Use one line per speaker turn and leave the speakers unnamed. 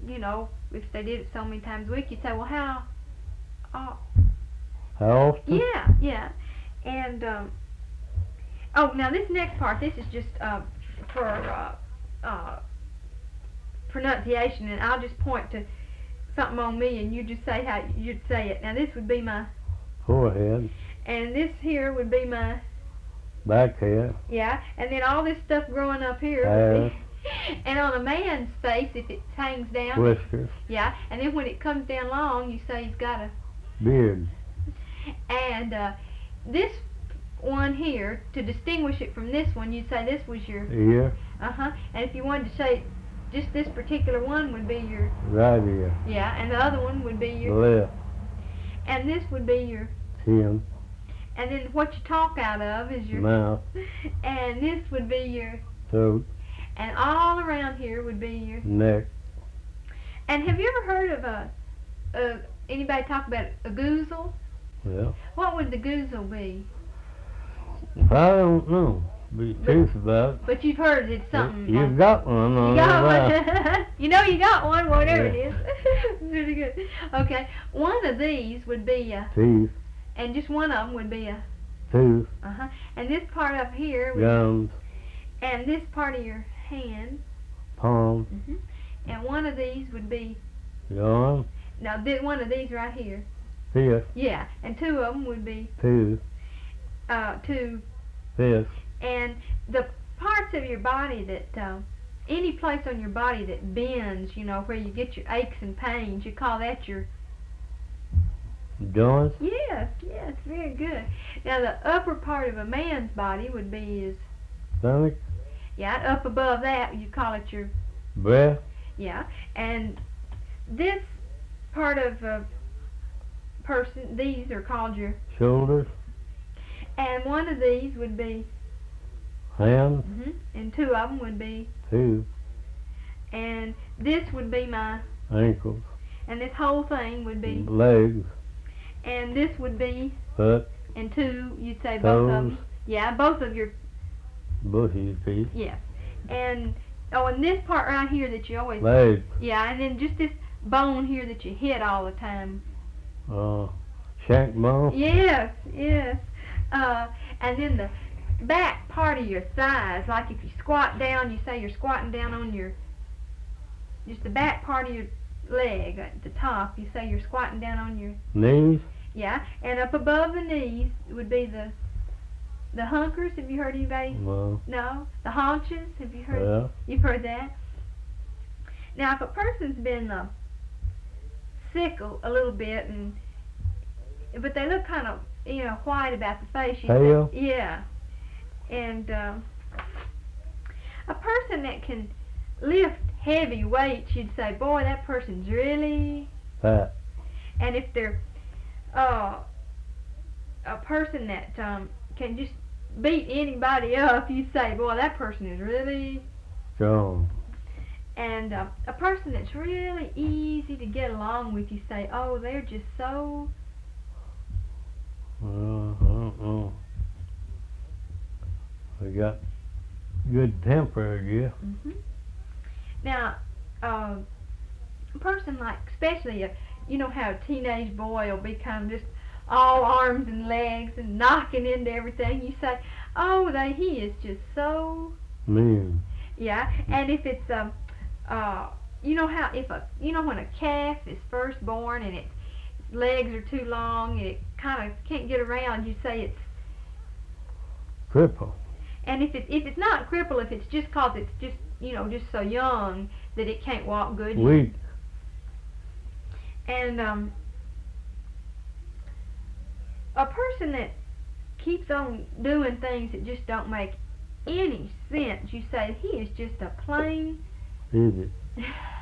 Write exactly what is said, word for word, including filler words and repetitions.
you know, if they did it so many times a week, you'd say, well, how? Oh,
How often?
yeah, yeah. And, um, oh, now this next part, this is just uh, for uh, uh, pronunciation, and I'll just point to something on me, and you just say how you'd say it. Now, this would be my
Forehead.
and this here would be my,
Backhead.
yeah, and then all this stuff growing up here would be, and on a man's face, if it hangs down,
Whiskers.
yeah, and then when it comes down long, you say he's got a,
Beard.
and uh, this one here, to distinguish it from this one, you'd say this was your,
Ear.
uh-huh, and if you wanted to say just this particular one would be your,
Right ear.
yeah, and the other one would be your,
Left.
and this would be your,
Chin.
and then what you talk out of is your,
Mouth.
and this would be your,
Throat.
and all around here would be your,
Neck.
and have you ever heard of a, a anybody talk about a goozle?
Yeah.
What would the goozle be?
I don't know. Be truth about it.
But you've heard it's something.
You've
like,
got one
you
on
got
the
one. You know you got one, whatever
Yeah.
it is. It's really good. Okay, one of these would be a,
Teeth.
and just one of them would be a,
Tooth.
uh-huh. And this part up here, would,
Gums.
and this part of your hand,
Palm.
hmm and one of these would be,
Your arm.
now th- one of these right here,
Fist.
yeah, and two of them would be,
Tooth.
uh, two,
Fist.
and the parts of your body that, um, any place on your body that bends, you know, where you get your aches and pains, you call that your,
Joints.
yes, yes, very good. Now the upper part of a man's body would be his,
Stomach.
yeah, up above that you call it your,
Breath.
yeah, and this part of a person, these are called your,
Shoulders.
and one of these would be,
Hands.
hmm and two of them would be,
Tooth.
and this would be my,
Ankles.
and this whole thing would be,
Legs.
and this would be,
Foot.
and two, you'd say both of
Toes.
them, yeah, both of your,
Bushy teeth.
yeah, and, oh, and this part right here that you always,
Legs.
yeah, and then just this bone here that you hit all the time.
Uh, shank bone.
Yes, yes. Uh, and then the back part of your thighs, like if you squat down, you say you're squatting down on your, just the back part of your leg at the top, you say you're squatting down on your,
Knees.
yeah, and up above the knees would be the, the hunkers. Have you heard anybody?
Well,
No? The haunches? Have you heard?
yeah.
You've heard that? Now, if a person's been uh, sick a, a little bit, and but they look kind of, you know, white about the face, you
Pale?
say, yeah. And um, a person that can lift heavy weights, you'd say, boy, that person's really.
Fat.
And if they're uh, a person that um, can just beat anybody up, you say, boy, that person is really.
Strong.
And uh, a person that's really easy to get along with, you say, oh, they're just so.
Well, I don't know. They got good temper, I guess.
hmm Now, uh, a person like, especially, a, you know how a teenage boy will be kind of just all arms and legs and knocking into everything. You say, oh, they, he is just so.
Mean.
Yeah, and if it's um, uh, you know how if a, you know when a calf is first born and its legs are too long and it kind of can't get around, you say it's.
Cripple.
And if it if it's not cripple, if it's just cause it's just you know just so young that it can't walk good. you-
Weak.
And um, a person that keeps on doing things that just don't make any sense, you say he is just a plain.
Idiot.